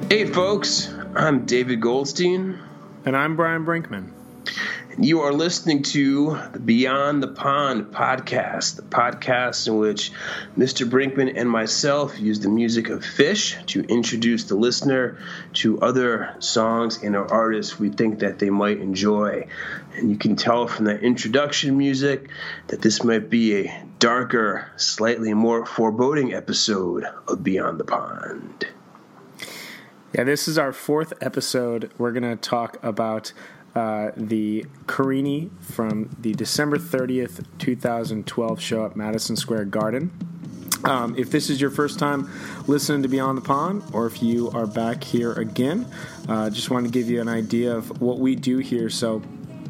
Hey folks, I'm David Goldstein. And I'm Brian Brinkman. You are listening to the Beyond the Pond podcast, the podcast in which Mr. Brinkman and myself use the music of Phish to introduce the listener to other songs and or artists we think that they might enjoy. And you can tell from the introduction music that this might be a darker, slightly more foreboding episode of Beyond the Pond. Yeah, this is our fourth episode. We're going to talk about the Carini from the December 30th, 2012 show at Madison Square Garden. If this is your first time listening to Beyond the Pond, or if you are back here again, just want to give you an idea of what we do here. So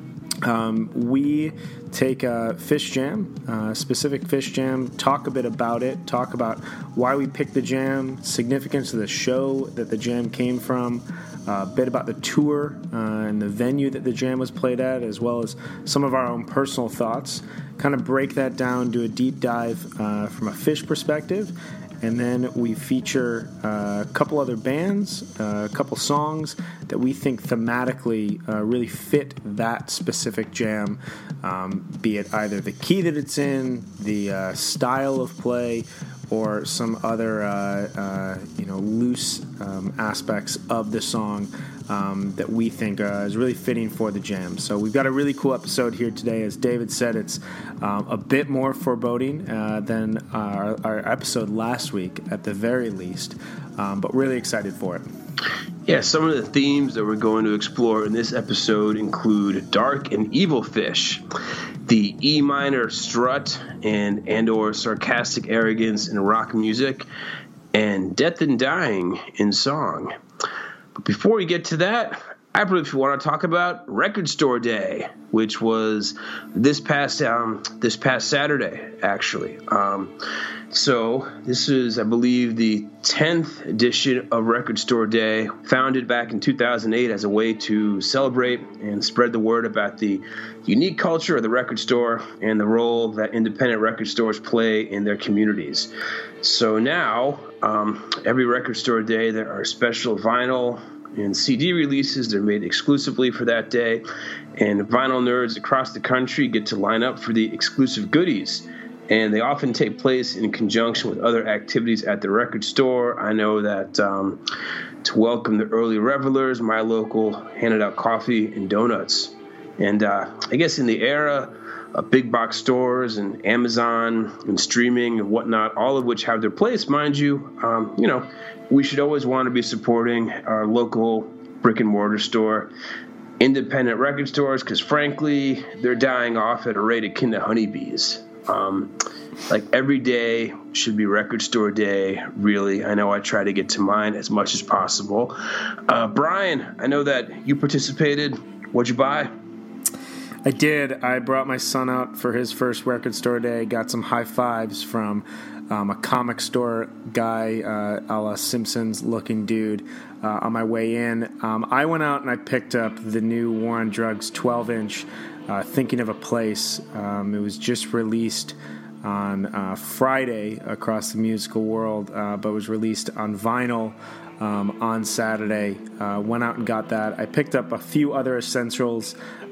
we take a Phish jam, specific Phish jam, talk a bit about it, talk about why we picked the jam, significance of the show that the jam came from, a bit about the tour and the venue that the jam was played at, as well as some of our own personal thoughts, kind of break that down, do a deep dive from a Phish perspective. And then we feature a couple other bands, a couple songs that we think thematically really fit that specific jam, be it either the key that it's in, the style of play, or some other loose aspects of the song that we think is really fitting for the jam. So we've got a really cool episode here today. As David said, it's a bit more foreboding than our episode last week, at the very least, but really excited for it. Yeah, some of the themes that we're going to explore in this episode include dark and evil Phish, the E minor strut and or sarcastic arrogance in rock music, and death and dying in song. But before we get to that, I believe we want to talk about Record Store Day, which was this past Saturday, actually. So this is, I believe, the 10th edition of Record Store Day, founded back in 2008 as a way to celebrate and spread the word about the unique culture of the record store and the role that independent record stores play in their communities. So now, every Record Store Day, there are special vinyl and CD releases. They're made exclusively for that day, and vinyl nerds across the country get to line up for the exclusive goodies. And they often take place in conjunction with other activities at the record store. I know that to welcome the early revelers, my local handed out coffee and donuts. And I guess in the era of big box stores and Amazon and streaming and whatnot, all of which have their place, mind you, we should always want to be supporting our local brick and mortar store, independent record stores, because frankly, they're dying off at a rate akin to honeybees. Like every day should be Record Store Day, really. I know I try to get to mine as much as possible. Brian, I know that you participated. What'd you buy? I did. I brought my son out for his first Record Store Day, got some high fives from a comic store guy, a la Simpsons-looking dude, on my way in. I went out and I picked up the new War on Drugs 12-inch, Thinking of a Place. It was just released on Friday across the musical world, but was released on vinyl on Saturday. Went out and got that. I picked up a few other essentials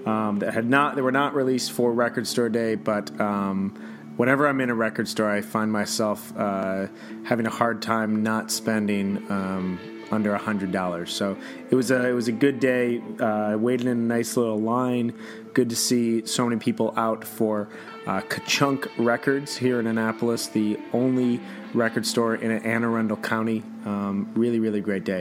that were not released for Record Store Day, but whenever I'm in a record store, I find myself having a hard time not spending under $100. So it was a good day. I waited in a nice little line. Good to see so many people out for Ka-Chunk Records here in Annapolis, the only record store in Anne Arundel County. Really, really great day.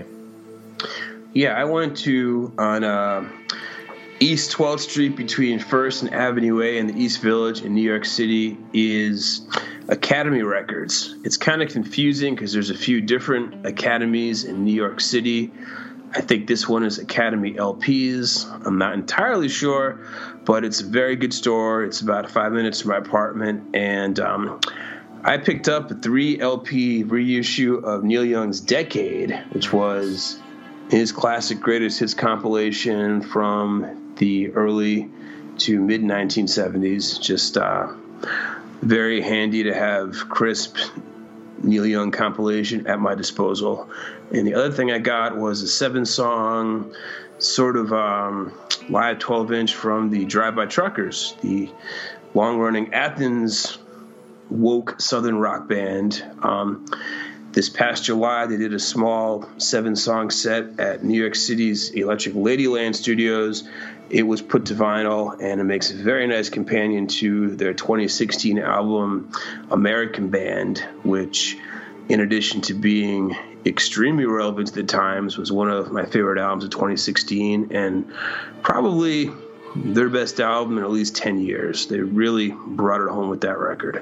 Yeah, I went to on East 12th Street between 1st and Avenue A in the East Village in New York City is Academy Records. It's kind of confusing because there's a few different academies in New York City. I think this one is Academy LPs. I'm not entirely sure, but it's a very good store. It's about 5 minutes from my apartment, and I picked up a 3 LP reissue of Neil Young's Decade, which was his classic greatest hits compilation from the early to mid 1970s. Just very handy to have crisp Neil Young compilation at my disposal. And the other thing I got was a 7-song sort of live 12-inch from the Drive-By Truckers, the long-running Athens woke southern rock band. This past July, they did a small 7-song set at New York City's Electric Ladyland Studios. It was put to vinyl, and it makes a very nice companion to their 2016 album, American Band, which, in addition to being extremely relevant to the times, was one of my favorite albums of 2016, and probably their best album in at least 10 years. They really brought it home with that record.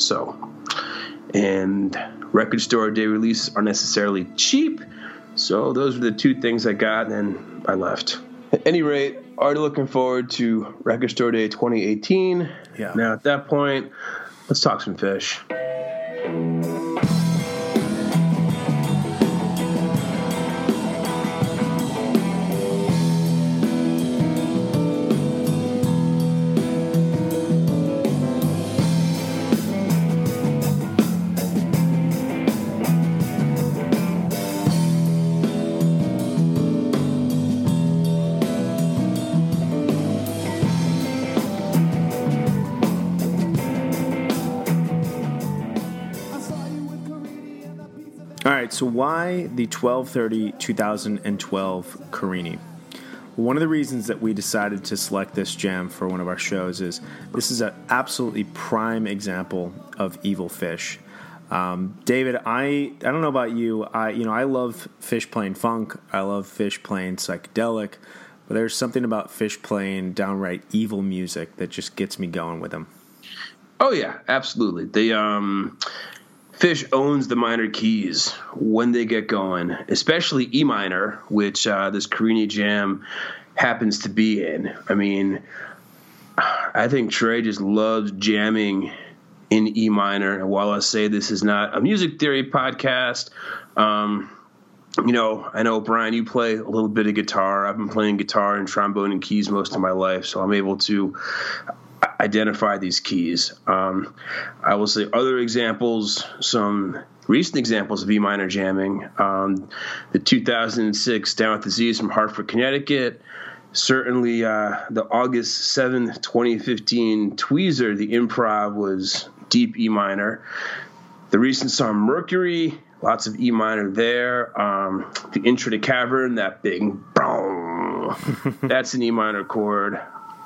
And record store day releases aren't necessarily cheap, so those were the two things I got, and then I left. At any rate, already looking forward to Record Store Day 2018. Yeah. Now, at that point, let's talk some Phish. All right, so why the 12/30/2012 Carini? One of the reasons that we decided to select this jam for one of our shows is this is an absolutely prime example of Evil Phish. David, I don't know about you. I love Phish playing funk. I love Phish playing psychedelic, but there's something about Phish playing downright evil music that just gets me going with them. Oh yeah, absolutely. They Phish owns the minor keys when they get going, especially E minor, which this Carini jam happens to be in. I mean, I think Trey just loves jamming in E minor. And while I say this is not a music theory podcast, I know, Brian, you play a little bit of guitar. I've been playing guitar and trombone and keys most of my life, so I'm able to identify these keys. I will say other examples, some recent examples of E minor jamming. The 2006 Down with Disease from Hartford, Connecticut. Certainly the August 7th, 2015 Tweezer, the improv was deep E minor. The recent song Mercury, lots of E minor there. The intro to Cavern, that big boom, that's an E minor chord.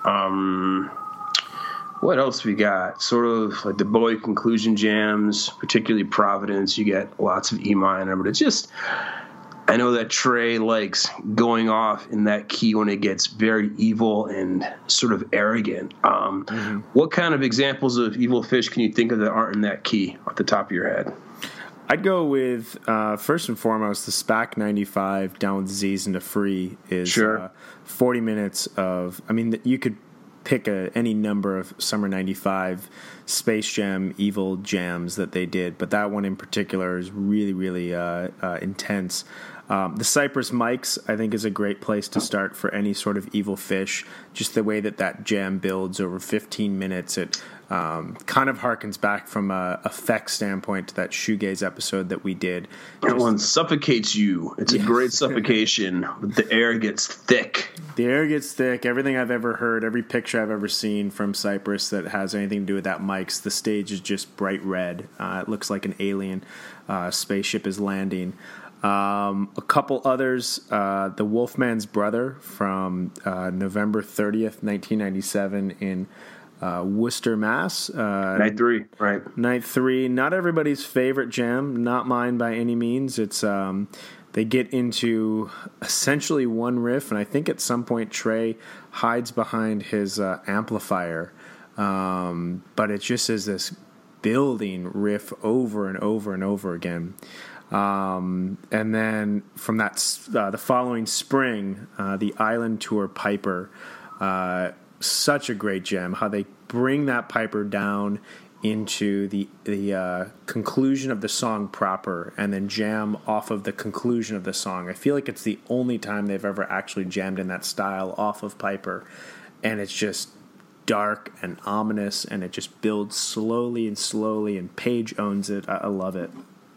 What else we got? Sort of like the Bowie conclusion jams, particularly Providence, you get lots of E minor, but it's just, I know that Trey likes going off in that key when it gets very evil and sort of arrogant. What kind of examples of Evil Phish can you think of that aren't in that key off the top of your head? I'd go with, first and foremost, the SPAC 95, Down with Disease into Free is Sure. 40 minutes of, you could pick any number of Summer 95 Space Jam evil jams that they did, but that one in particular is really, really intense. The Cypress Mics, I think, is a great place to start for any sort of Evil Phish. Just the way that jam builds over 15 minutes, it kind of harkens back from a effect standpoint to that shoegaze episode that we did. That one suffocates you. It's a great suffocation. The air gets thick. The air gets thick. Everything I've ever heard, every picture I've ever seen from Cypress that has anything to do with that mics, the stage is just bright red. It looks like an alien spaceship is landing. A couple others, the Wolfman's Brother from November 30th, 1997 in Worcester, Mass. Night 3, right. Night 3, not everybody's favorite jam, not mine by any means. It's they get into essentially one riff, and I think at some point Trey hides behind his amplifier, but it just is this building riff over and over and over again. And then from that, the following spring, the Island Tour Piper, such a great jam. How they bring that Piper down into the conclusion of the song proper, and then jam off of the conclusion of the song. I feel like it's the only time they've ever actually jammed in that style off of Piper, and it's just dark and ominous, and it just builds slowly, and Page owns it. I love it.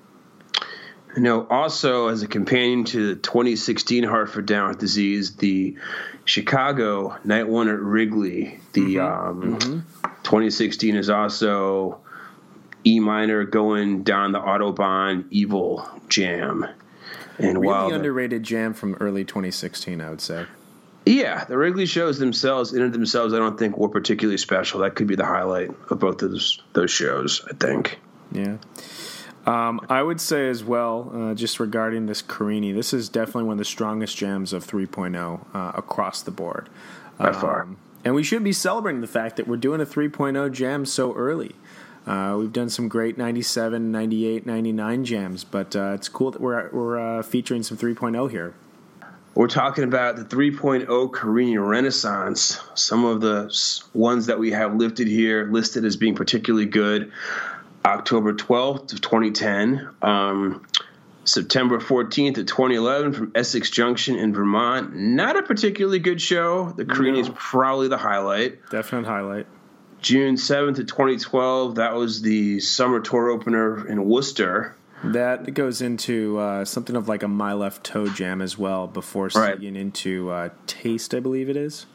Also as a companion to the 2016 Hartford Down with Disease, the Chicago Night One at Wrigley, the 2016 is also E minor going down the Autobahn Evil jam. And really underrated jam from early 2016, I would say. Yeah, the Wrigley shows themselves, in and of themselves, I don't think were particularly special. That could be the highlight of both of those shows, I think. Yeah. I would say as well, just regarding this Carini, this is definitely one of the strongest jams of 3.0 across the board. By far. And we should be celebrating the fact that we're doing a 3.0 jam so early. We've done some great 97, 98, 99 jams, but it's cool that we're featuring some 3.0 here. We're talking about the 3.0 Carini Renaissance, some of the ones that we have listed as being particularly good. October 12th of 2010, September 14th of 2011 from Essex Junction in Vermont. Not a particularly good show. The Carini is probably the highlight. Definite highlight. June 7th of 2012, that was the summer tour opener in Worcester. That goes into something of like a My Left Toe jam as well before segueing into Taste, I believe it is.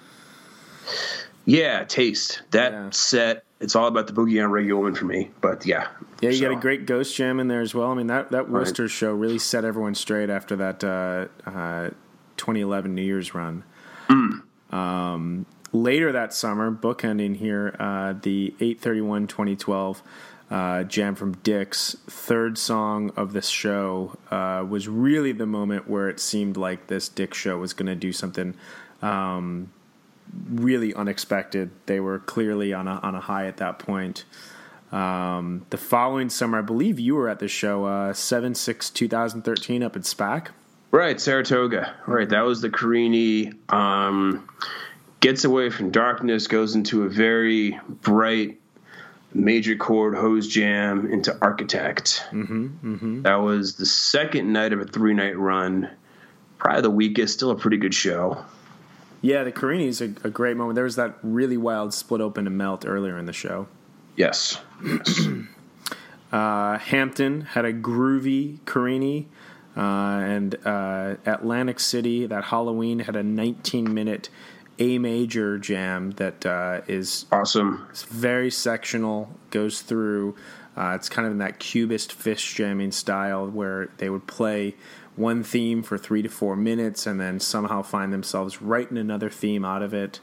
Yeah, Taste. That set, it's all about the Boogie on Reggae Woman for me, but yeah. Yeah, you got a great Ghost jam in there as well. I mean, that Worcester show really set everyone straight after that 2011 New Year's run. Later that summer, bookending here, the 8/31/2012 jam from Dick's, third song of this show, was really the moment where it seemed like this Dick show was going to do something really unexpected. They were clearly on a high at that point. The following summer, I believe you were at the show, 7/6/2013 up at SPAC. Right, Saratoga. Right, that was the Carini. Gets away from darkness, goes into a very bright major chord hose jam into Architect. That was the second night of a 3-night run. Probably the weakest, still a pretty good show. Yeah, the Carini is a great moment. There was that really wild split open and melt earlier in the show. Yes. Hampton had a groovy Carini, and Atlantic City, that Halloween, had a 19-minute A major jam that is awesome. It's very sectional, goes through. It's kind of in that cubist fish jamming style where they would play one theme for 3 to 4 minutes and then somehow find themselves writing another theme out of it.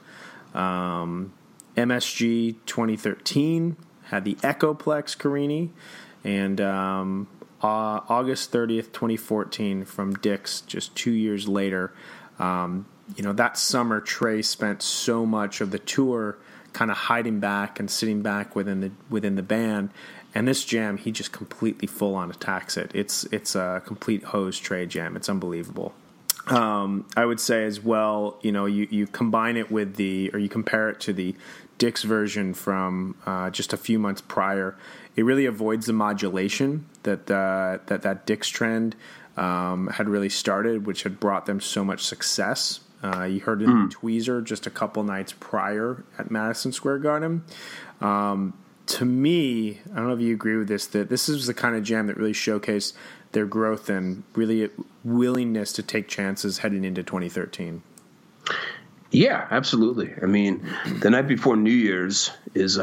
MSG 2013 had the Echoplex Carini, and August 30th, 2014 from Dick's, just 2 years later. That summer, Trey spent so much of the tour kind of hiding back and sitting back within the band. And this jam, he just completely full-on attacks it. It's a complete hose Trey jam. It's unbelievable. I would say as well, you combine it with you compare it to the Dick's version from just a few months prior. It really avoids the modulation that Dick's trend had really started, which had brought them so much success. You heard it in Tweezer just a couple nights prior at Madison Square Garden. To me, I don't know if you agree with this, that this is the kind of jam that really showcased their growth and really willingness to take chances heading into 2013. Yeah, absolutely. I mean, the night before New Year's is,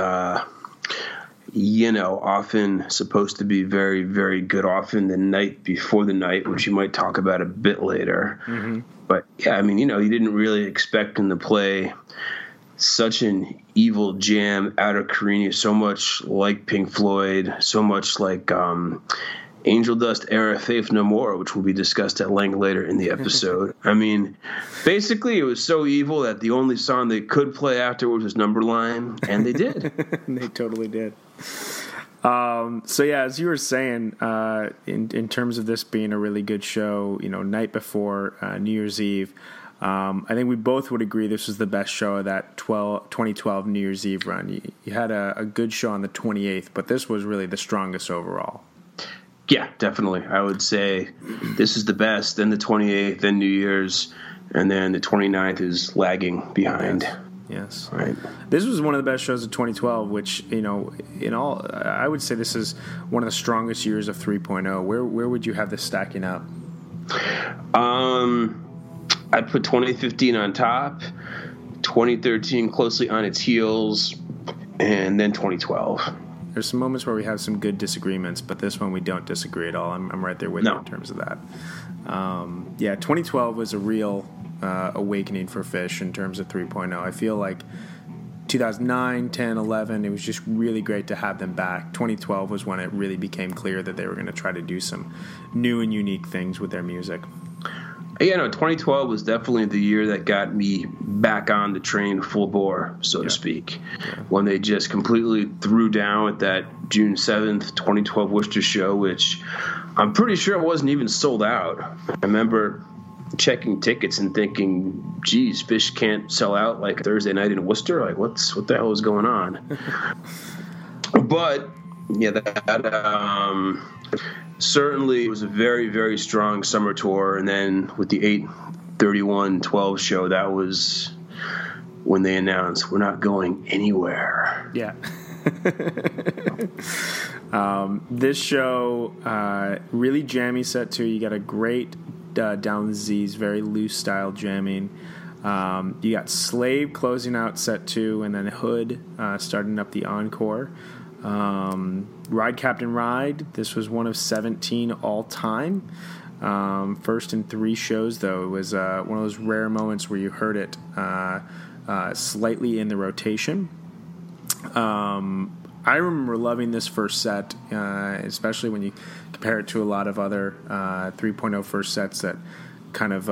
often supposed to be very, very good. Often the night before the night, which you might talk about a bit later. But yeah, I mean, you didn't really expect them to play such an evil jam out of Carini, so much like Pink Floyd, so much like Angel Dust era Faith No More, which will be discussed at length later in the episode. I mean, basically it was so evil that the only song they could play afterwards was Numberline, and they did. They totally did. So yeah, as you were saying, in terms of this being a really good show, night before New Year's Eve, I think we both would agree this was the best show of that 2012 New Year's Eve run. You had a good show on the 28th, but this was really the strongest overall. Yeah, definitely. I would say this is the best, then the 28th, then New Year's, and then the 29th is lagging behind. Yes. Right. This was one of the best shows of 2012, which, in all, I would say this is one of the strongest years of 3.0. Where would you have this stacking up? I'd put 2015 on top, 2013 closely on its heels, and then 2012. There's some moments where we have some good disagreements, but this one we don't disagree at all. I'm right there with you in terms of that. 2012 was a real awakening for Phish in terms of 3.0. I feel like 2009, 10, 11, it was just really great to have them back. 2012 was when it really became clear that they were going to try to do some new and unique things with their music. 2012 was definitely the year that got me back on the train full bore, so to speak, when they just completely threw down at that June 7th, 2012 Worcester show, which I'm pretty sure it wasn't even sold out. I remember checking tickets and thinking, geez, Phish can't sell out like Thursday night in Worcester? Like, what the hell is going on? But, that certainly was a very, very strong summer tour. And then with the 8/31/12 show, that was when they announced, we're not going anywhere. Yeah. This show, really jammy set too. You got a great Down the Z's, very loose style jamming. You got Slave closing out set 2, and then Hood starting up the encore. Ride Captain Ride, this was one of 17 all time. First in 3 shows, though. It was one of those rare moments where you heard it slightly in the rotation. I remember loving this first set, especially when you compare it to a lot of other 3.0 first sets that kind of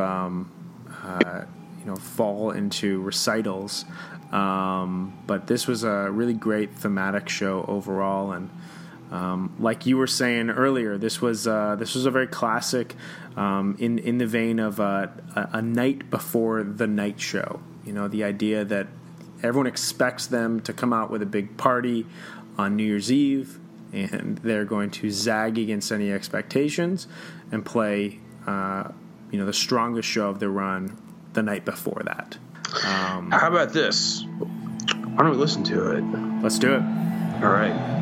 fall into recitals. But this was a really great thematic show overall, and like you were saying earlier, this was a very classic in the vein of a night before the night show. The idea that everyone expects them to come out with a big party on New Year's Eve, and they're going to zag against any expectations and play, the strongest show of the run the night before that. How about this? Why don't we listen to it? Let's do it. All right.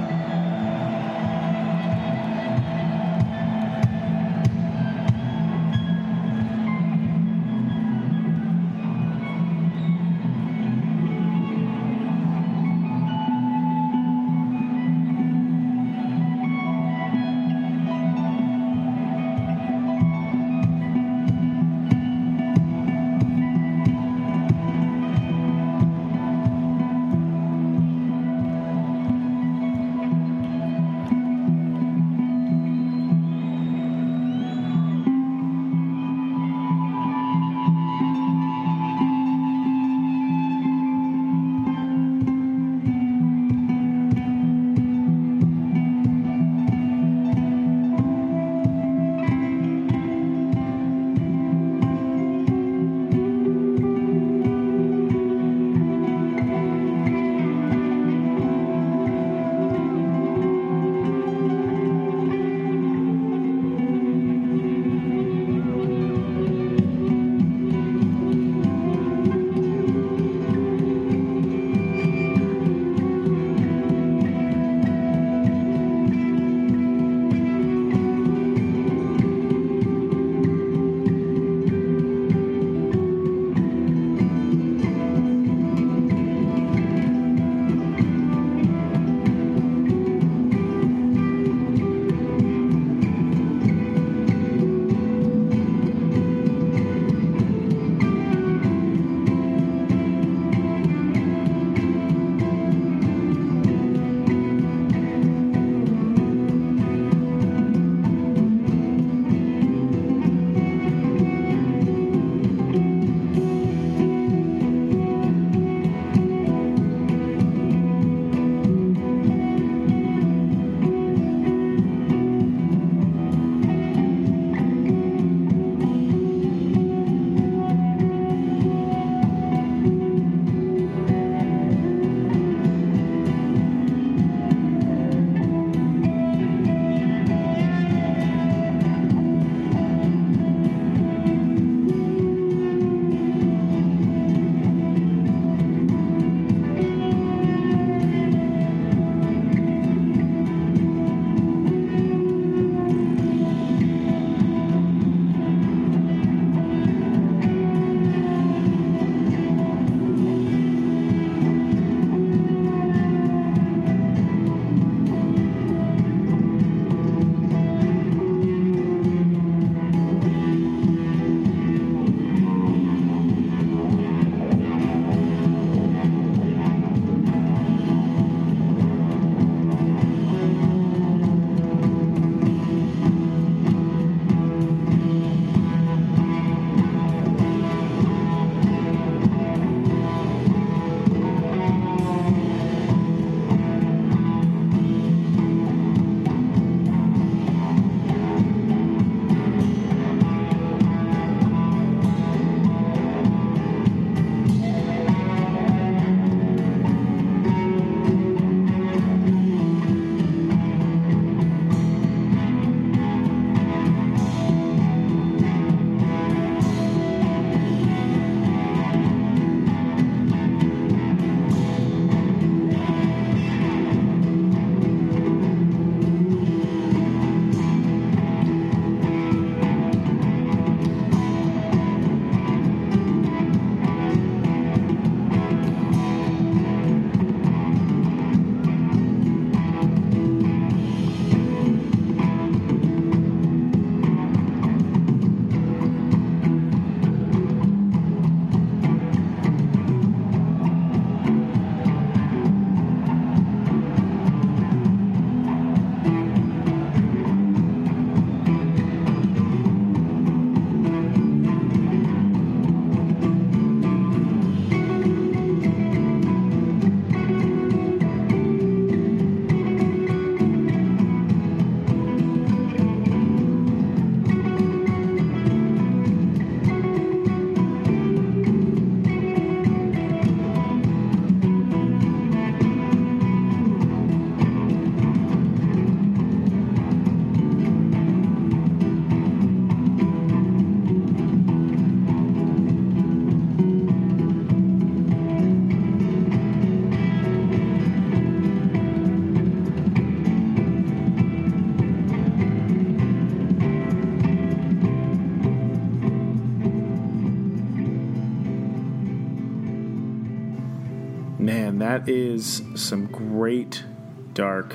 and that is some great dark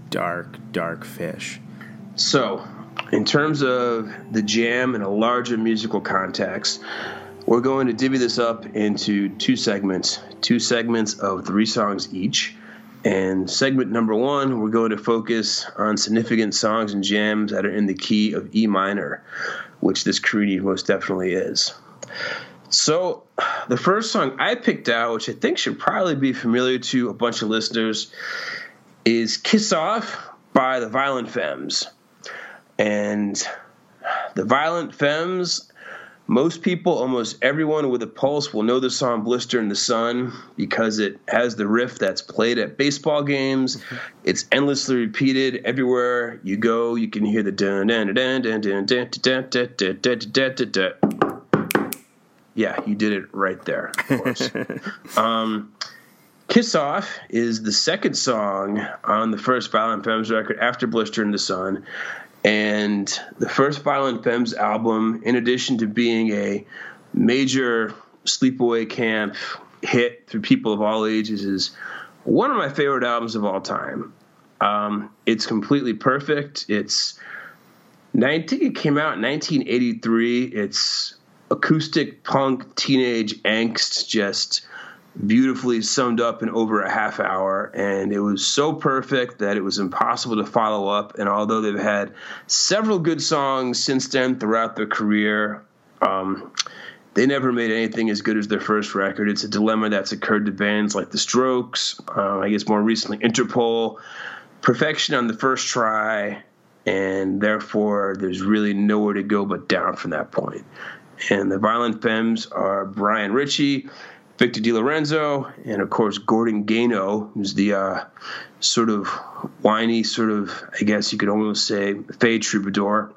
Fish. So, in terms of the jam in a larger musical context, we're going to divvy this up into two segments of 3 songs each. And segment number 1, we're going to focus on significant songs and jams that are in the key of E minor, which this Carini most definitely is. So the first song I picked out, which I think should probably be familiar to a bunch of listeners, is Kiss Off by the Violent Femmes. And the Violent Femmes, most people, almost everyone with a pulse will know the song Blister in the Sun because it has the riff that's played at baseball games. It's endlessly repeated everywhere you go. You can hear the dun dun dun dun dun dun dun dun dun dun dun dun. Yeah, you did it right there, of course. Kiss Off is the second song on the first Violent Femmes record after Blister in the Sun. And the first Violent Femmes album, in addition to being a major sleepaway camp hit for people of all ages, is one of my favorite albums of all time. It's completely perfect. I think it came out in 1983. It's acoustic punk teenage angst, just beautifully summed up in over a half hour, and it was so perfect that it was impossible to follow up. And although they've had several good songs since then throughout their career, they never made anything as good as their first record. It's a dilemma that's occurred to bands like The Strokes, I guess more recently Interpol. Perfection on the first try, and therefore there's really nowhere to go but down from that point. And the Violent Femmes are Brian Ritchie, Victor DiLorenzo, and of course Gordon Gano, who's the sort of whiny, I guess you could almost say, fade troubadour.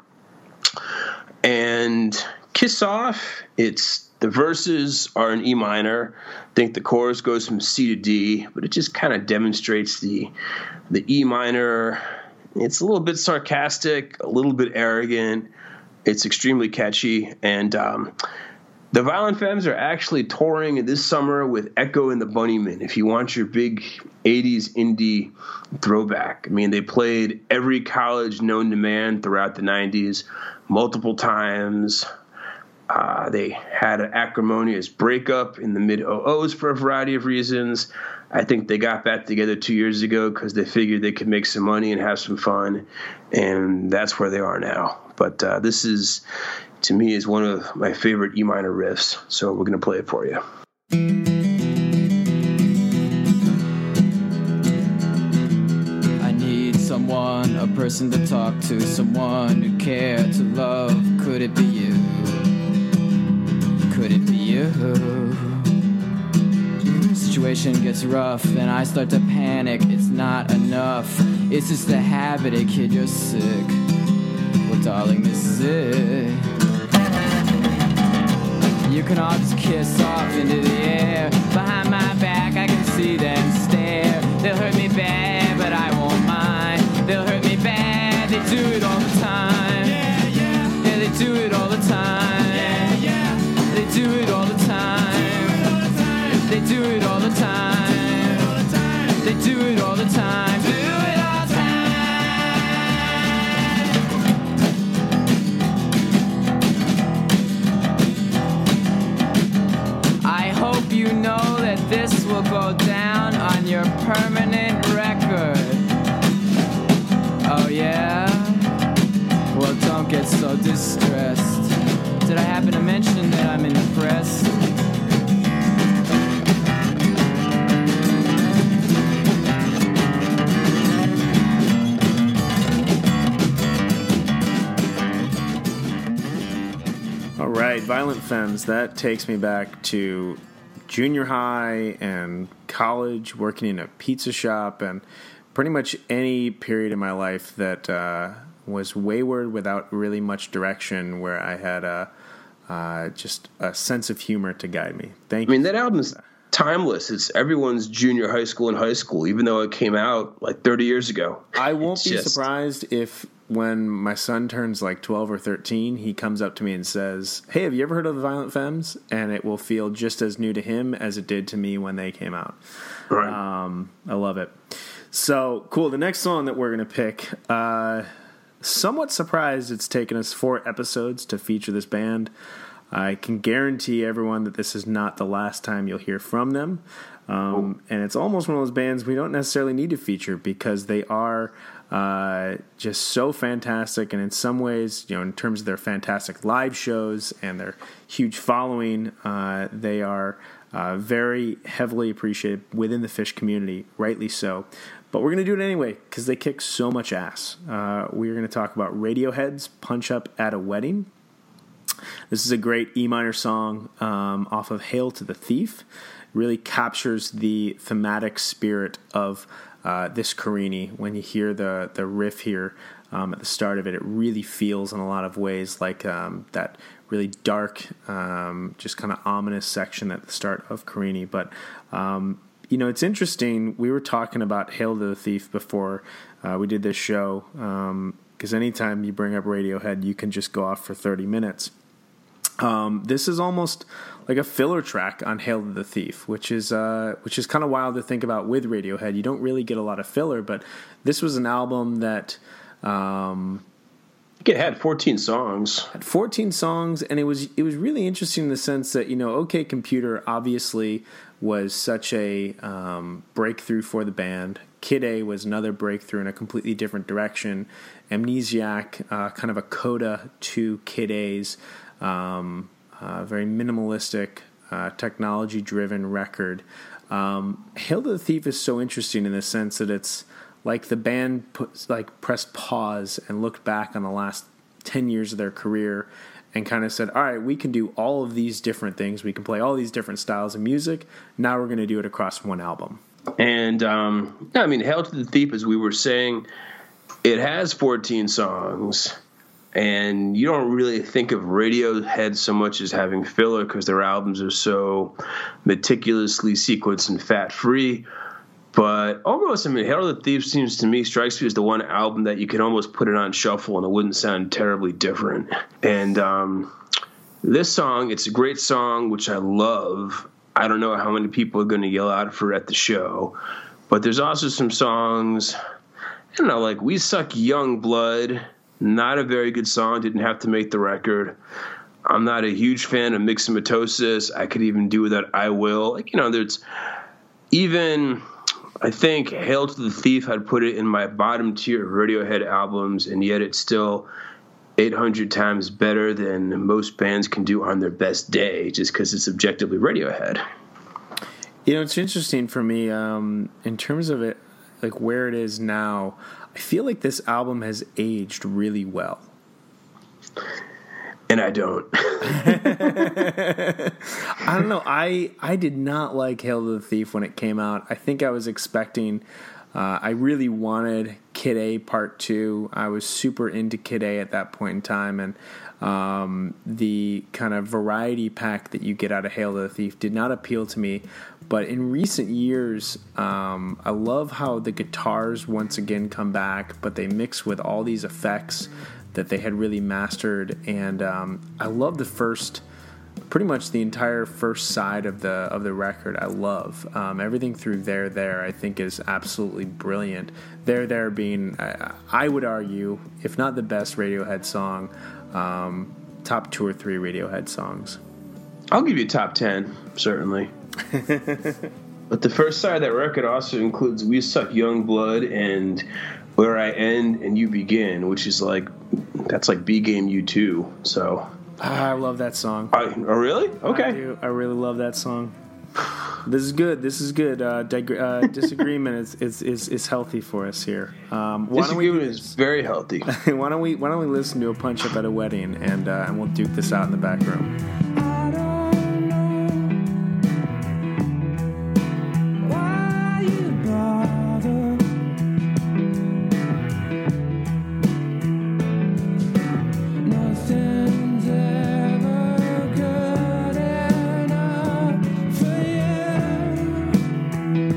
And Kiss Off, the verses are in E minor. I think the chorus goes from C to D, but it just kind of demonstrates the E minor. It's a little bit sarcastic, a little bit arrogant. It's extremely catchy, and the Violent Femmes are actually touring this summer with Echo and the Bunnymen, if you want your big 80s indie throwback. I mean, they played every college known to man throughout the 90s multiple times. They had an acrimonious breakup in the mid-00s for a variety of reasons. I think they got back together 2 years ago because they figured they could make some money and have some fun, and that's where they are now. But this is, to me, is one of my favorite E minor riffs, so we're going to play it for you. I need someone, a person to talk to, someone who cared to love. Could it be you? Could it be you? Situation gets rough and I start to panic. It's not enough. It's just a habit, a kid, you're sick. Well, darling, this is it. You can all just kiss off into the air. Behind my back, I can see them stare. They'll hurt me bad, but I won't mind. They'll hurt me bad, they do it all the time. Yeah, yeah. Yeah, they do it all the time. Yeah, yeah. They do it all the time. They do it all the time. They do it all the time. Do it all the time. I hope you know that this will go down on your permanent record. Oh yeah? Well, don't get so distressed. Did I happen to mention that I'm impressed? All right, Violent Femmes, that takes me back to junior high and college, working in a pizza shop, and pretty much any period in my life that was wayward without really much direction, where I had just a sense of humor to guide me. Thank you. I mean, that album's timeless. It's everyone's junior high school and high school, even though it came out like 30 years ago. I won't be surprised if when my son turns like 12 or 13, he comes up to me and says, "Hey, have you ever heard of the Violent Femmes?" And it will feel just as new to him as it did to me when they came out. Right. I love it. So, cool. The next song that we're going to pick, somewhat surprised it's taken us 4 episodes to feature this band. I can guarantee everyone that this is not the last time you'll hear from them. And it's almost one of those bands we don't necessarily need to feature because they are just so fantastic. And in some ways, in terms of their fantastic live shows and their huge following, they are very heavily appreciated within the Phish community, rightly so. But we're going to do it anyway because they kick so much ass. We're going to talk about Radiohead's Punch Up at a Wedding. This is a great E minor song off of Hail to the Thief. Really captures the thematic spirit of this Carini. When you hear the riff here at the start of it, it really feels in a lot of ways like that really dark, just kind of ominous section at the start of Carini. But, it's interesting. We were talking about Hail to the Thief before we did this show, because anytime you bring up Radiohead, you can just go off for 30 minutes. This is almost like a filler track on Hail to the Thief, which is kind of wild to think about with Radiohead. You don't really get a lot of filler, but this was an album that it had 14 songs. Had 14 songs, and it was really interesting in the sense that OK Computer obviously was such a breakthrough for the band. Kid A was another breakthrough in a completely different direction. Amnesiac, kind of a coda to Kid A's. Very minimalistic, technology-driven record. Hail to the Thief is so interesting in the sense that it's like the band pressed pause and looked back on the last 10 years of their career and kind of said, all right, we can do all of these different things. We can play all these different styles of music. Now we're going to do it across one album. And, Hail to the Thief, as we were saying, it has 14 songs. And you don't really think of Radiohead so much as having filler because their albums are so meticulously sequenced and fat-free. But almost, Hail to the Thief strikes me as the one album that you can almost put it on shuffle and it wouldn't sound terribly different. And this song, it's a great song, which I love. I don't know how many people are going to yell out for it at the show. But there's also some songs, like We Suck Young Blood. Not a very good song, didn't have to make the record. I'm not a huge fan of Myxomatosis. I could even do without I Will. There's even, I think Hail to the Thief, I'd put it in my bottom tier of Radiohead albums, and yet it's still 800 times better than most bands can do on their best day, just because it's objectively Radiohead. It's interesting for me, in terms of it, like where it is now, I feel like this album has aged really well. And I don't. I don't know. I did not like Hail to the Thief when it came out. I think I was expecting, I really wanted Kid A Part 2. I was super into Kid A at that point in time. And the kind of variety pack that you get out of Hail to the Thief did not appeal to me. But in recent years, I love how the guitars once again come back, but they mix with all these effects that they had really mastered. And I love pretty much the entire first side of the record. I love everything through There I think is absolutely brilliant. There being, I would argue, if not the best Radiohead song, top 2 or 3 Radiohead songs. I'll give you top 10, certainly. But the first side of that record also includes We Suck Young Blood and Where I End and You Begin, which is that's like B Game U2. So I love that song. Oh, really? Okay. I do. I really love that song. This is good. Disagreement is healthy for us here. Disagreement is very healthy. Why don't we listen to a Punch Up at a Wedding and we'll duke this out in the back room.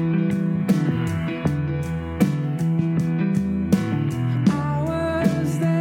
Was there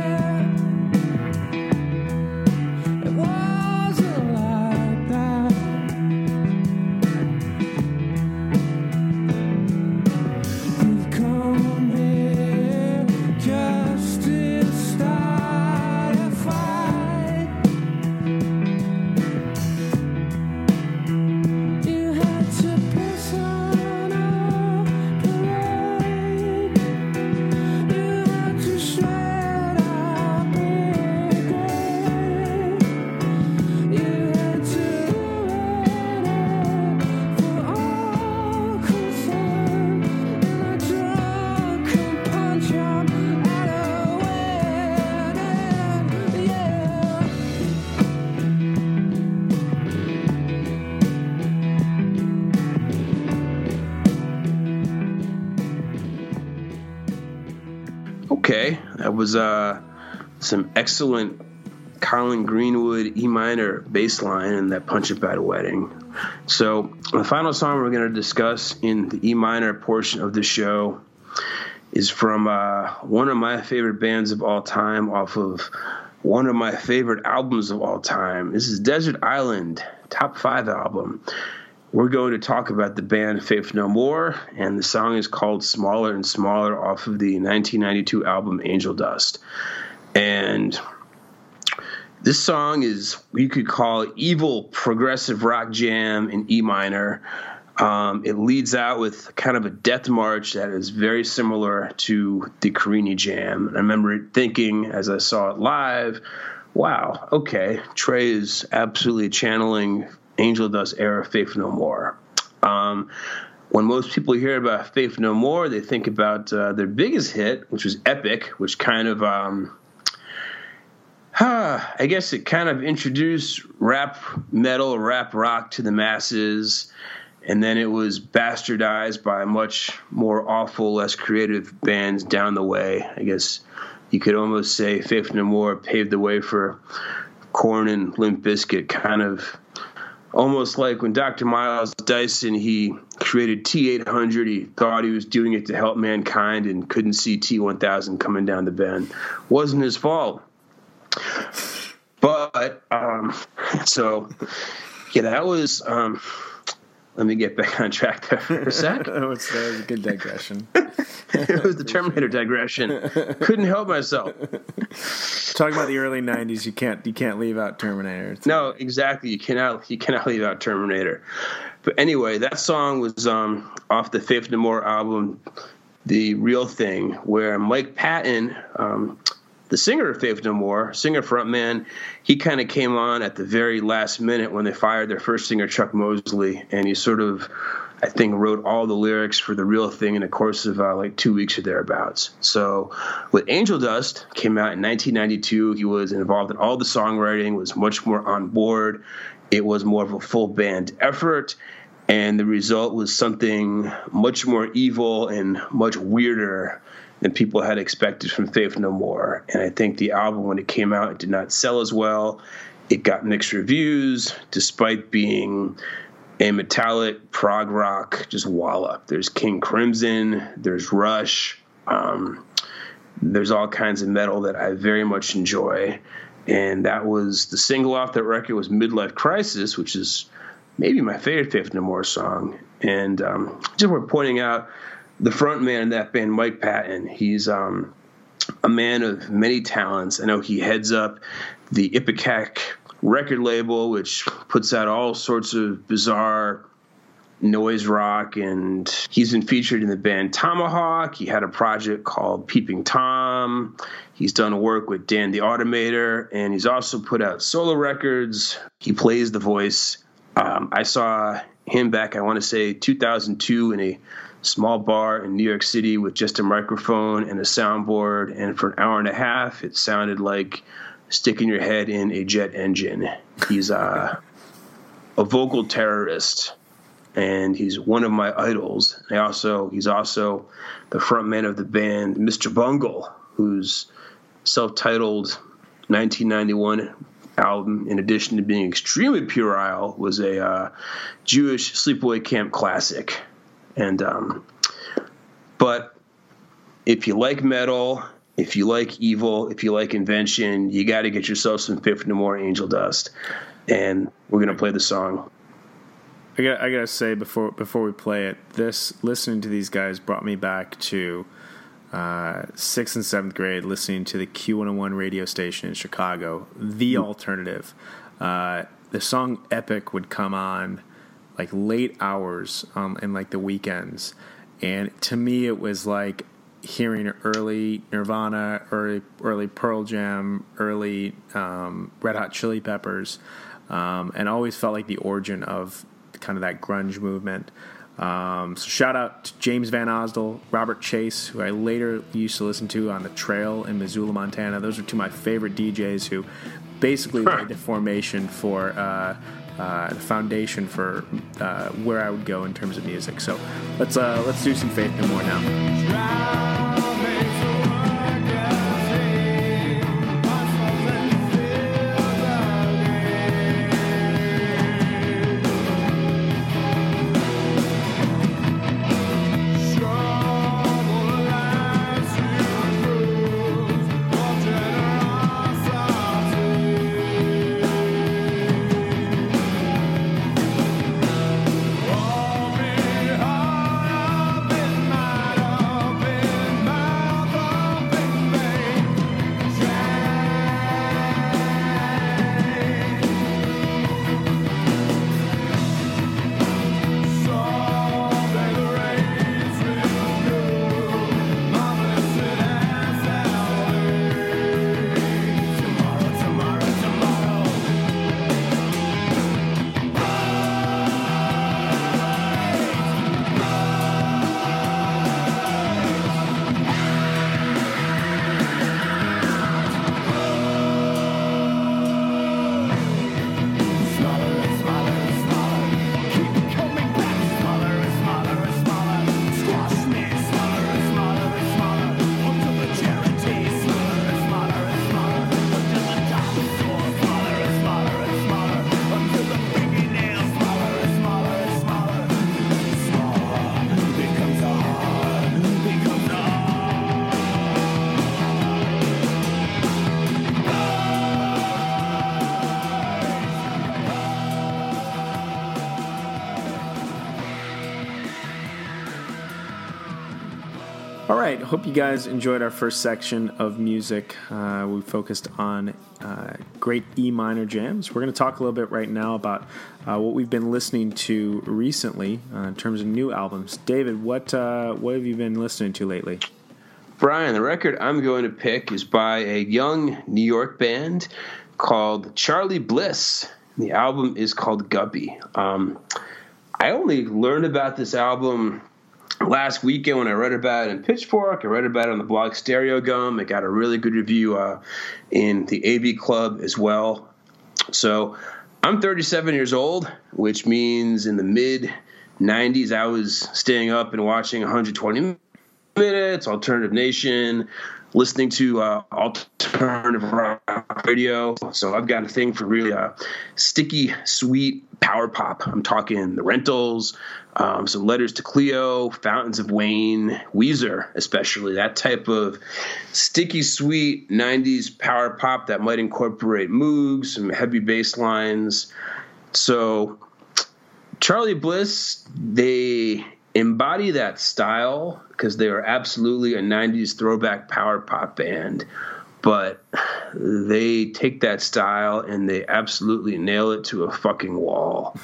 That was some excellent Colin Greenwood E minor bass line and that Punch It At a Wedding. So the final song we're going to discuss in the E minor portion of the show is from one of my favorite bands of all time, off of one of my favorite albums of all time. This is Desert Island, top 5 album. We're going to talk about the band Faith No More, and the song is called Smaller and Smaller off of the 1992 album Angel Dust. And this song is, you could call evil progressive rock jam in E minor. It leads out with kind of a death march that is very similar to the Carini Jam. And I remember thinking as I saw it live, wow, okay, Trey is absolutely channeling Angel Dust era Faith No More. When most people hear about Faith No More, they think about their biggest hit, which was Epic, which kind of I guess it kind of introduced rap metal, rap rock to the masses, and then it was bastardized by much more awful, less creative bands down the way. I guess you could almost say Faith No More paved the way for Korn and Limp Bizkit, kind of almost like when Dr. Miles Dyson, he created T-800, he thought he was doing it to help mankind and couldn't see T-1000 coming down the bend. Wasn't his fault. But so yeah, that was let me get back on track there for a sec. That was a good digression. It was the Terminator digression. Couldn't help myself. Talking about the early 90s, you can't leave out Terminator. No, exactly. You cannot leave out Terminator. But anyway, that song was off the Faith No More album, The Real Thing, where Mike Patton, the singer of Faith No More, singer frontman, he kind of came on at the very last minute when they fired their first singer, Chuck Mosley, and he sort of, I think, wrote all the lyrics for The Real Thing in the course of like 2 weeks or thereabouts. So with Angel Dust, came out in 1992, he was involved in all the songwriting, was much more on board. It was more of a full band effort, and the result was something much more evil and much weirder than people had expected from Faith No More. And I think the album, when it came out, it did not sell as well. It got mixed reviews, despite being a metallic prog rock just wallop. There's King Crimson, there's Rush, there's all kinds of metal that I very much enjoy. And that was the single off that record was Midlife Crisis, which is maybe my favorite Faith No More song. And just worth pointing out, the front man in that band, Mike Patton, he's a man of many talents. I know he heads up the Ipecac record label, which puts out all sorts of bizarre noise rock, and he's been featured in the band Tomahawk. He had a project called Peeping Tom. He's done work with Dan the Automator, and he's also put out solo records. He plays the voice. I saw him back, I want to say, 2002 in a small bar in New York City with just a microphone and a soundboard, and for an hour and a half, it sounded like sticking your head in a jet engine. He's a vocal terrorist, and he's one of my idols. He's also the frontman of the band Mr. Bungle, whose self-titled 1991 album, in addition to being extremely puerile, was a Jewish sleepaway camp classic. And but if you like metal, if you like evil, if you like invention, you got to get yourself some Faith No More Angel Dust. And we're gonna play the song. I gotta say before we play it, listening to these guys brought me back to 6th and 7th grade, listening to the Q101 radio station in Chicago, The Alternative. The song Epic would come on like late hours in like the weekends, and to me it was like hearing early Nirvana, early Pearl Jam, early Red Hot Chili Peppers, and always felt like the origin of kind of that grunge movement. So shout out to James Van Osdell, Robert Chase, who I later used to listen to on the Trail in Missoula, Montana. Those are two of my favorite DJs who basically laid the foundation for where I would go in terms of music. So let's do some Faith No More now. All right, hope you guys enjoyed our first section of music. We focused on great E minor jams. We're going to talk a little bit right now about what we've been listening to recently in terms of new albums. David, what have you been listening to lately? Brian, the record I'm going to pick is by a young New York band called Charlie Bliss. The album is called Guppy. I only learned about this album last weekend when I read about it in Pitchfork. I read about it on the blog Stereo Gum. It got a really good review in the AV Club as well. So I'm 37 years old, which means in the mid-90s I was staying up and watching 120 Minutes, Alternative Nation, listening to alternative rock radio. So I've got a thing for really sticky, sweet power pop. I'm talking The Rentals, some Letters to Cleo, Fountains of Wayne, Weezer especially. That type of sticky, sweet 90s power pop that might incorporate Moog, some heavy bass lines. So Charlie Bliss, they embody that style because they are absolutely a 90s throwback power pop band, but they take that style and they absolutely nail it to a fucking wall.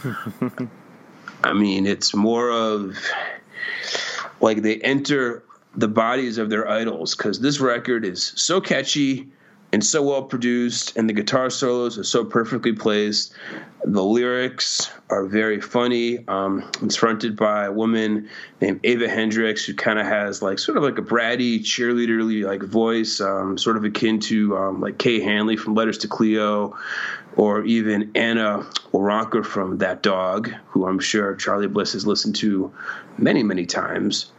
I mean, it's more of like they enter the bodies of their idols, because this record is so catchy and so well produced, and the guitar solos are so perfectly placed. The lyrics are very funny. It's fronted by a woman named Ava Hendricks, who kind of has like sort of like a bratty, cheerleaderly like voice, sort of akin to like Kay Hanley from Letters to Cleo, or even Anna Waronker from That Dog, who I'm sure Charlie Bliss has listened to many, many times.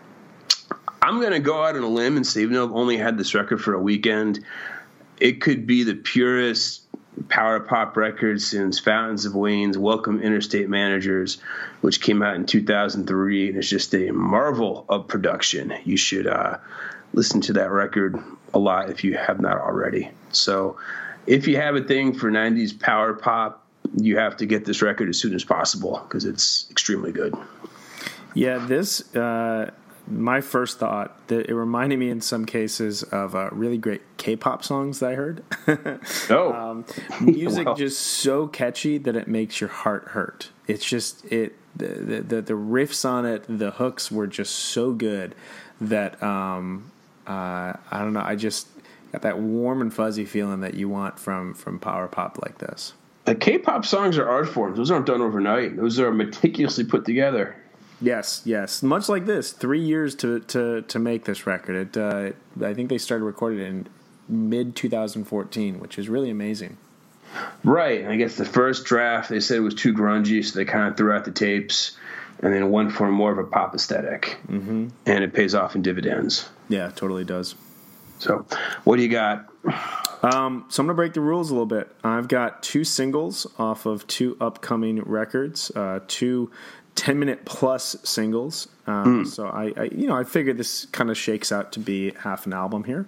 I'm going to go out on a limb and say, even though I've only had this record for a weekend, it could be the purest power pop record since Fountains of Wayne's Welcome Interstate Managers, which came out in 2003, and it's just a marvel of production. You should listen to that record a lot if you have not already. So if you have a thing for 90s power pop, you have to get this record as soon as possible because it's extremely good. Yeah, this... my first thought, that it reminded me in some cases of really great K-pop songs that I heard. Music just so catchy that it makes your heart hurt. It's just the riffs on it, the hooks were just so good that I don't know. I just got that warm and fuzzy feeling that you want from power pop like this. K-pop songs are art forms. Those aren't done overnight. Those are meticulously put together. Yes. Much like this, 3 years to make this record. I think they started recording it in mid-2014, which is really amazing. Right. I guess the first draft, they said it was too grungy, so they kind of threw out the tapes and then went for more of a pop aesthetic. Mm-hmm. And it pays off in dividends. Yeah, it totally does. So what do you got? So I'm going to break the rules a little bit. I've got 2 singles off of 2 upcoming records, 2 10-minute plus singles. So I figured this kind of shakes out to be half an album here.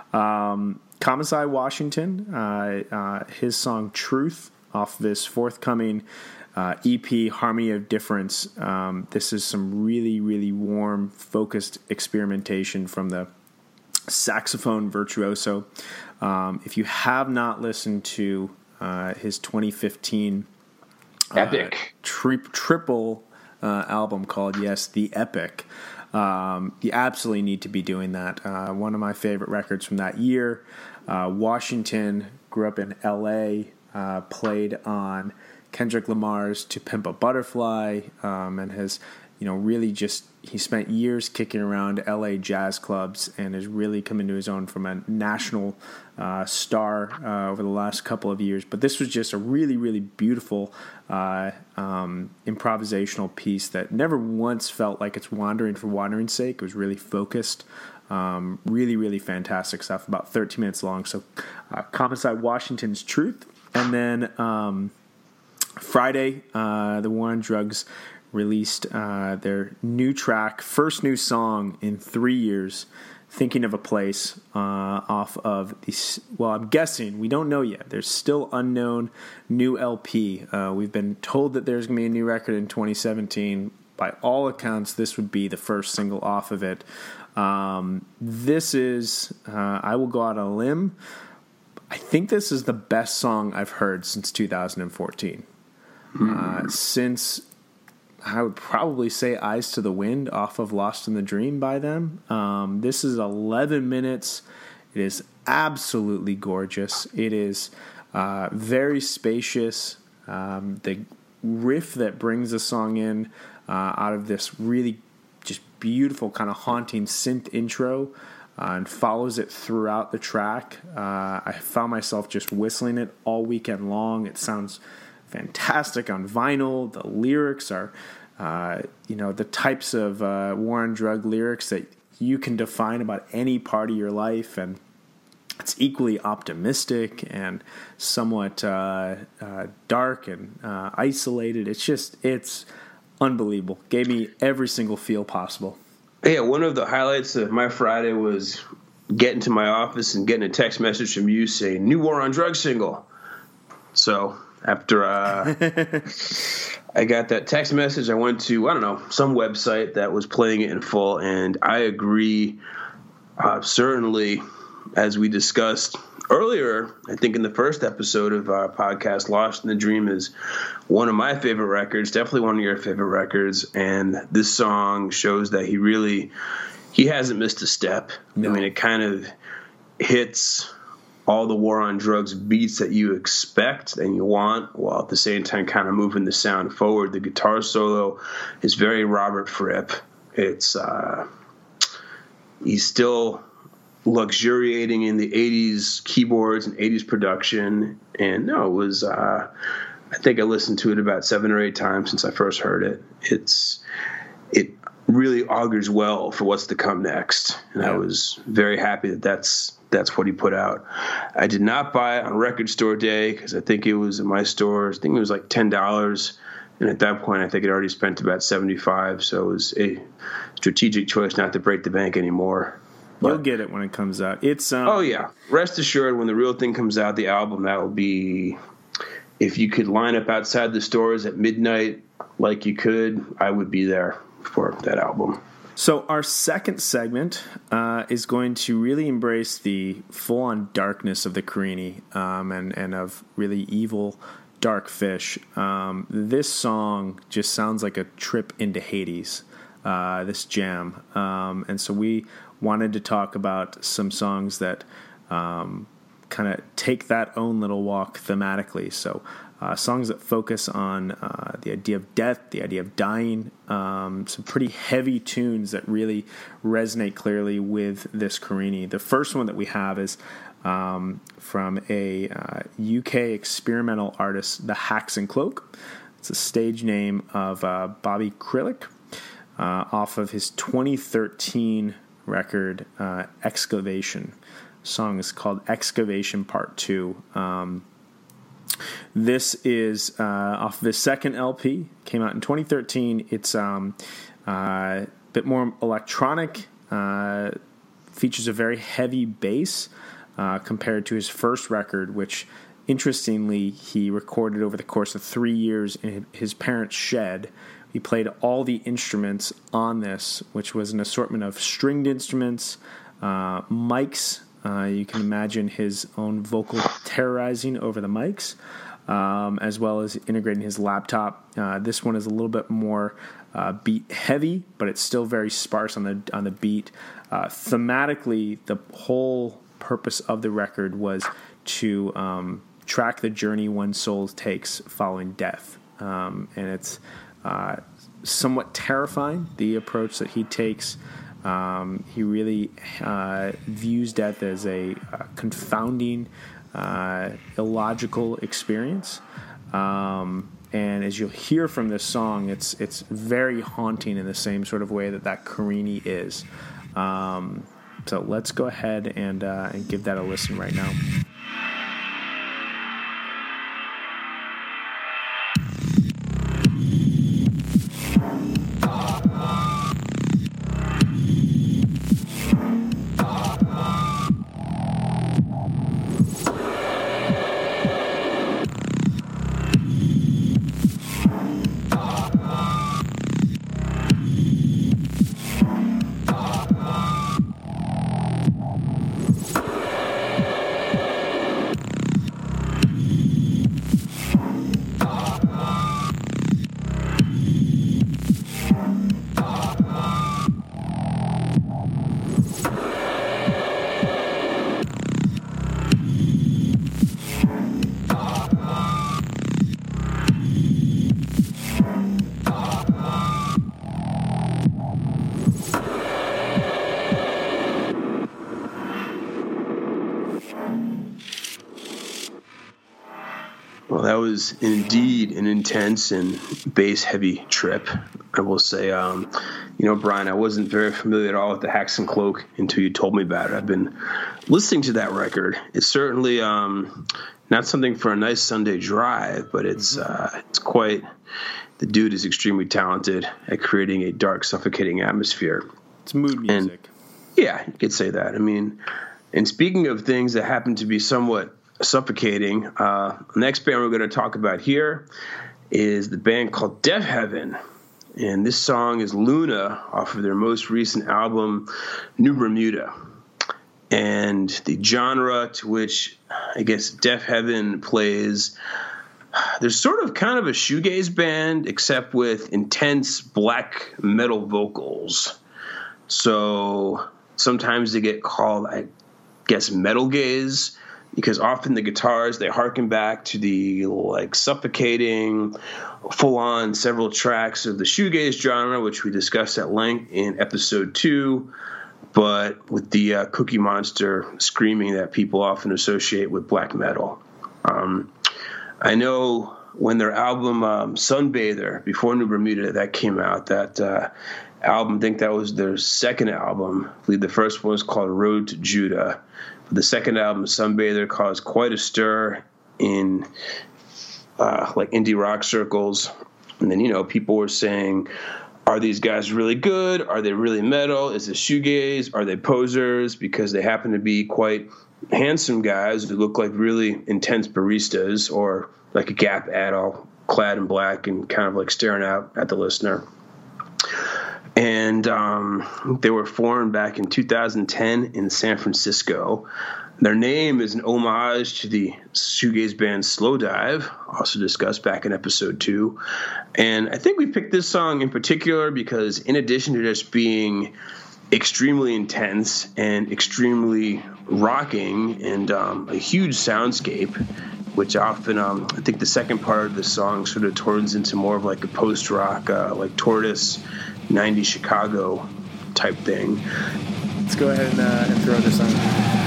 Kamasai Washington, his song Truth off this forthcoming EP, Harmony of Difference. This is some really, really warm, focused experimentation from the saxophone virtuoso. If you have not listened to his 2015 epic triple album called The Epic, you absolutely need to be doing that. One of my favorite records from that year. Washington grew up in L.A., played on Kendrick Lamar's To Pimp a Butterfly, and has really just, he spent years kicking around LA jazz clubs and has really come into his own from a national star over the last couple of years. But this was just a really, really beautiful improvisational piece that never once felt like it's wandering for wandering's sake. It was really focused. Really, really fantastic stuff, about 13 minutes long. So Kamasai Washington's Truth. And then Friday, the War on Drugs released their new track, first new song in 3 years, Thinking of a Place, off of the, well, I'm guessing, we don't know yet, there's still unknown new LP. We've been told that there's going to be a new record in 2017. By all accounts, this would be the first single off of it. This is, I will go out on a limb, I think this is the best song I've heard since 2014. Since, I would probably say Eyes to the Wind off of Lost in the Dream by them. This is 11 minutes. It is absolutely gorgeous. It is very spacious. The riff that brings the song in out of this really just beautiful kind of haunting synth intro and follows it throughout the track. I found myself just whistling it all weekend long. It sounds fantastic on vinyl. The lyrics are, the types of war on drug lyrics that you can define about any part of your life, and it's equally optimistic and somewhat dark and isolated. It's unbelievable. Gave me every single feel possible. Yeah, one of the highlights of my Friday was getting to my office and getting a text message from you saying, "New War on Drugs single." So after I got that text message, I went to, some website that was playing it in full, and I agree, certainly, as we discussed earlier, I think in the first episode of our podcast, Lost in the Dream is one of my favorite records, definitely one of your favorite records, and this song shows that he hasn't missed a step. No. I mean, it kind of hits all the war on drugs beats that you expect and you want, while at the same time kind of moving the sound forward. The guitar solo is very Robert Fripp. It's he's still luxuriating in the 80s keyboards and 80s production. And no, it was I think I listened to it about 7 or 8 times since I first heard it. It really augurs well for what's to come next, and I was very happy that that's what he put out. I did not buy it on Record Store Day because I think it was in my stores. I think it was like $10, and at that point I think I'd already spent about $75, so it was a strategic choice not to break the bank anymore. But you'll get it when it comes out. It's oh yeah, rest assured, when the real thing comes out, the album, that will be, if you could line up outside the stores at midnight like you could, I would be there for that album. So our second segment is going to really embrace the full-on darkness of the Carini and of really evil, dark Phish. This song just sounds like a trip into Hades, this jam. And so we wanted to talk about some songs that kind of take that own little walk thematically. So songs that focus on the idea of death, the idea of dying, some pretty heavy tunes that really resonate clearly with this Carini. The first one that we have is from a UK experimental artist, The Hacks and Cloak. It's a stage name of Bobby Krlic, off of his 2013 record, Excavation. The song is called Excavation Part 2. This is off the second LP, came out in 2013. It's a bit more electronic, features a very heavy bass compared to his first record, which, interestingly, he recorded over the course of 3 years in his parents' shed. He played all the instruments on this, which was an assortment of stringed instruments, mics. You can imagine his own vocal terrorizing over the mics, as well as integrating his laptop. This one is a little bit more beat heavy, but it's still very sparse on the beat. Thematically, the whole purpose of the record was to track the journey one soul takes following death, and it's somewhat terrifying, the approach that he takes. He really views death as a confounding, illogical experience. And as you'll hear from this song, it's very haunting in the same sort of way that Carini is. So let's go ahead and give that a listen right now. Well, that was indeed an intense and bass-heavy trip. I will say, Brian, I wasn't very familiar at all with the Hacks and Cloak until you told me about it. I've been listening to that record. It's certainly not something for a nice Sunday drive, but it's quite. The dude is extremely talented at creating a dark, suffocating atmosphere. It's mood music. Yeah, you could say that. I mean, and speaking of things that happen to be somewhat suffocating, the next band we're going to talk about here is the band called Deafheaven. And this song is Luna off of their most recent album, New Bermuda. And the genre to which I guess Deafheaven plays, there's sort of kind of a shoegaze band, except with intense black metal vocals. So sometimes they get called, I guess, metal gaze, because often the guitars, they harken back to the suffocating, full-on several tracks of the shoegaze genre, which we discussed at length in episode 2, but with the Cookie Monster screaming that people often associate with black metal. I know when their album Sunbather, before New Bermuda, that came out, that album, I think that was their second album. I believe the first one was called Road to Judah. But the second album, Sunbather, caused quite a stir in indie rock circles. And then, people were saying, are these guys really good? Are they really metal? Is it shoegaze? Are they posers? Because they happen to be quite handsome guys who look like really intense baristas, or like a Gap ad all clad in black and kind of staring out at the listener. And they were formed back in 2010 in San Francisco. Their name is an homage to the shoegaze band Slowdive, also discussed back in episode 2. And I think we picked this song in particular because in addition to just being extremely intense and extremely rocking and a huge soundscape, which often I think the second part of the song sort of turns into more of a post-rock, like Tortoise, 90s Chicago type thing. Let's go ahead and throw this on.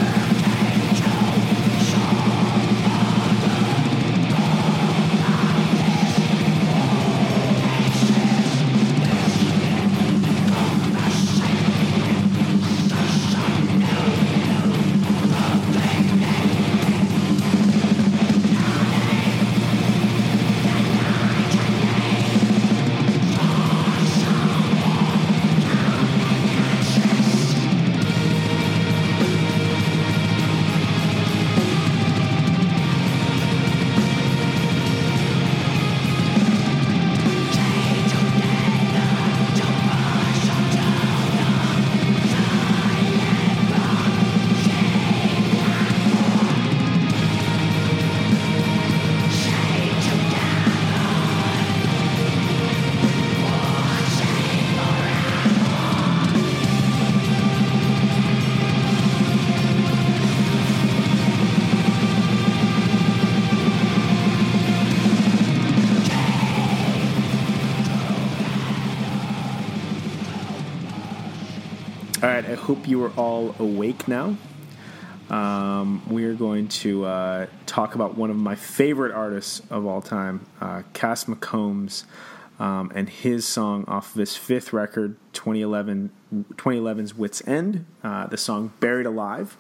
All right, I hope you are all awake now. We are going to talk about one of my favorite artists of all time, Cass McCombs, and his song off of his fifth record, 2011's Wit's End, the song Buried Alive.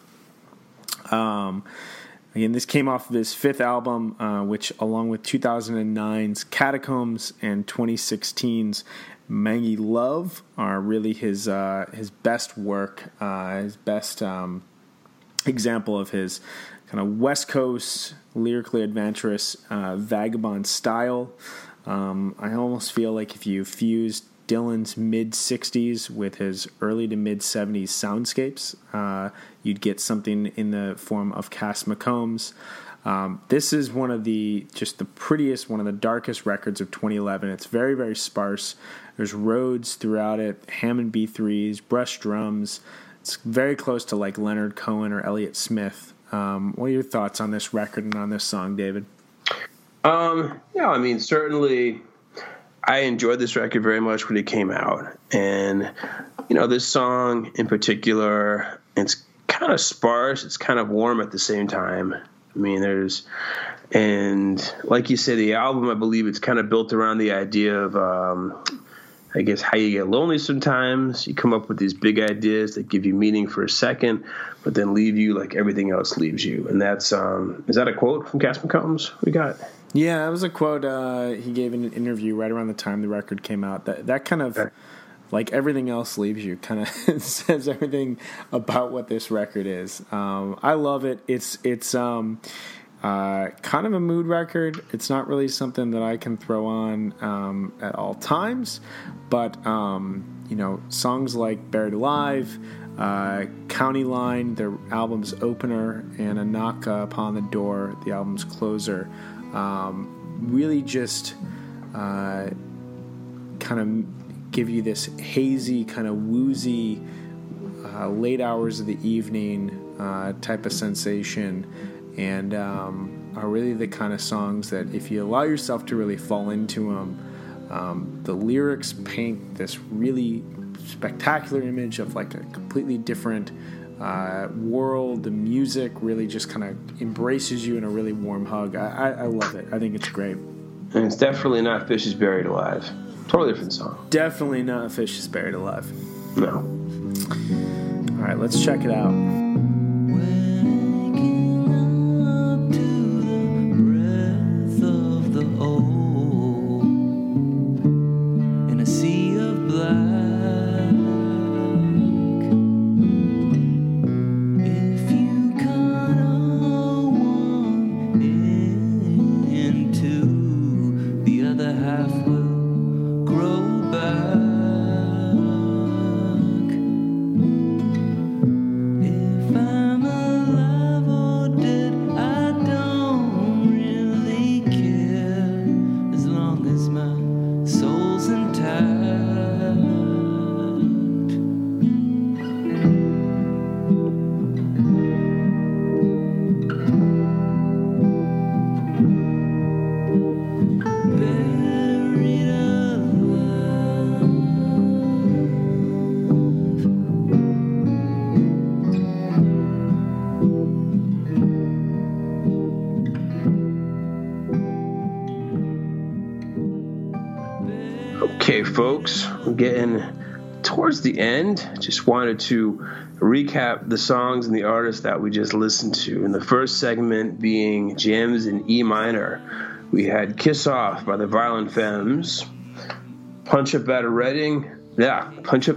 Again, this came off of his fifth album, which, along with 2009's Catacombs and 2016's Mangy Love, are really his best work, his best example of his kind of West Coast, lyrically adventurous, vagabond style. I almost feel like if you fused Dylan's mid-60s with his early to mid-70s soundscapes, you'd get something in the form of Cass McCombs. This is one of the prettiest, one of the darkest records of 2011. It's very, very sparse. There's Rhodes throughout it, Hammond B3s, brush drums. It's very close to like Leonard Cohen or Elliott Smith. What are your thoughts on this record and on this song, David? Certainly I enjoyed this record very much when it came out. And, this song in particular, it's kind of sparse. It's kind of warm at the same time. I mean, there's And like you say, the album, I believe it's kind of built around the idea of, I guess, how you get lonely sometimes. You come up with these big ideas that give you meaning for a second, but then leave you like everything else leaves you. And that's, is that a quote from Cass McCombs we got? Yeah, that was a quote he gave in an interview right around the time the record came out. That kind of, like everything else leaves you, kind of says everything about what this record is. I love it. It's kind of a mood record. It's not really something that I can throw on at all times, but songs like Buried Alive, County Line, their album's opener, and A Knock Upon the Door, the album's closer, really just kind of give you this hazy, kind of woozy, late hours of the evening type of sensation, and are really the kind of songs that if you allow yourself to really fall into them, the lyrics paint this really spectacular image of like a completely different world. The music really just kind of embraces you in a really warm hug. I love it. I think it's great. And it's definitely not Fish is Buried Alive. Totally different song. Definitely not Fish is Buried Alive. No. All right, let's check it out. Okay, folks, we're getting towards the end. Just wanted to recap the songs and the artists that we just listened to. In the first segment being Jams in E minor, we had Kiss Off by the Violent Femmes, Punch Up at a Wedding by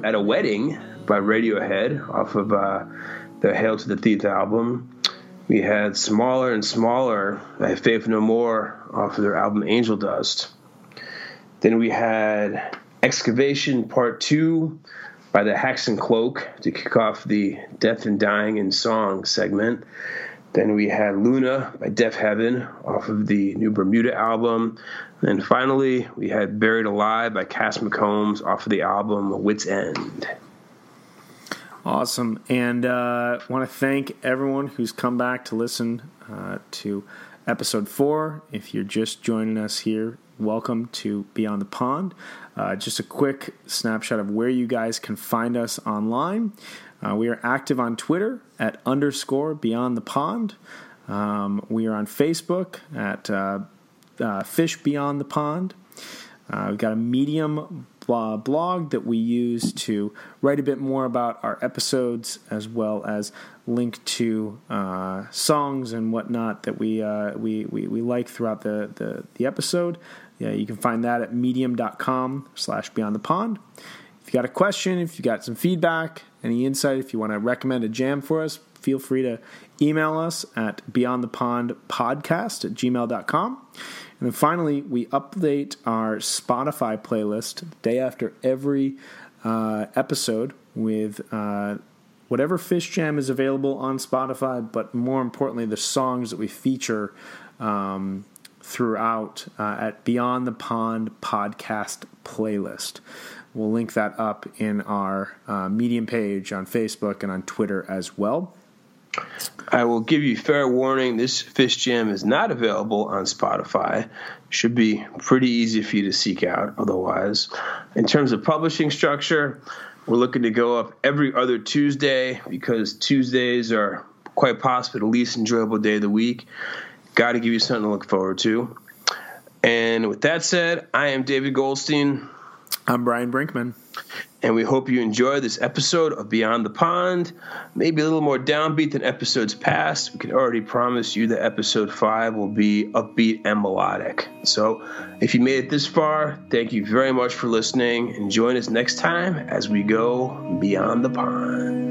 Radiohead off of the Hail to the Thief album. We had Smaller and Smaller by Faith No More off of their album Angel Dust. Then we had Excavation Part 2 by the Hacks and Cloak to kick off the Death and Dying in Song segment. Then we had Luna by Deaf Heaven off of the new Bermuda album. And finally, we had Buried Alive by Cass McCombs off of the album Wit's End. Awesome. And I want to thank everyone who's come back to listen to Episode 4. If you're just joining us here, welcome to Beyond the Pond. Just a quick snapshot of where you guys can find us online. We are active on Twitter at _Beyond the Pond. We are on Facebook at Fish Beyond the Pond. We've got a Medium blog that we use to write a bit more about our episodes, as well as link to songs and whatnot that we like throughout the episode. Yeah, you can find that at medium.com/beyondthepond. If you got a question, if you got some feedback, any insight, if you want to recommend a jam for us, feel free to email us at beyondthepondpodcast@gmail.com. And then finally, we update our Spotify playlist the day after every episode with whatever Fish Jam is available on Spotify, but more importantly, the songs that we feature throughout at Beyond the Pond podcast playlist. We'll link that up in our Medium page on Facebook and on Twitter as well. I will give you fair warning, this Fish Jam is not available on Spotify. Should be pretty easy for you to seek out otherwise. In terms of publishing structure, we're looking to go up every other Tuesday because Tuesdays are quite possibly the least enjoyable day of the week. got to give you something to look forward to. And with that said, I am David Goldstein. I'm Brian Brinkman. And we hope you enjoyed this episode of Beyond the Pond. Maybe a little more downbeat than episodes past. We can already promise you that episode 5 will be upbeat and melodic. So if you made it this far, thank you very much for listening. And join us next time as we go Beyond the Pond.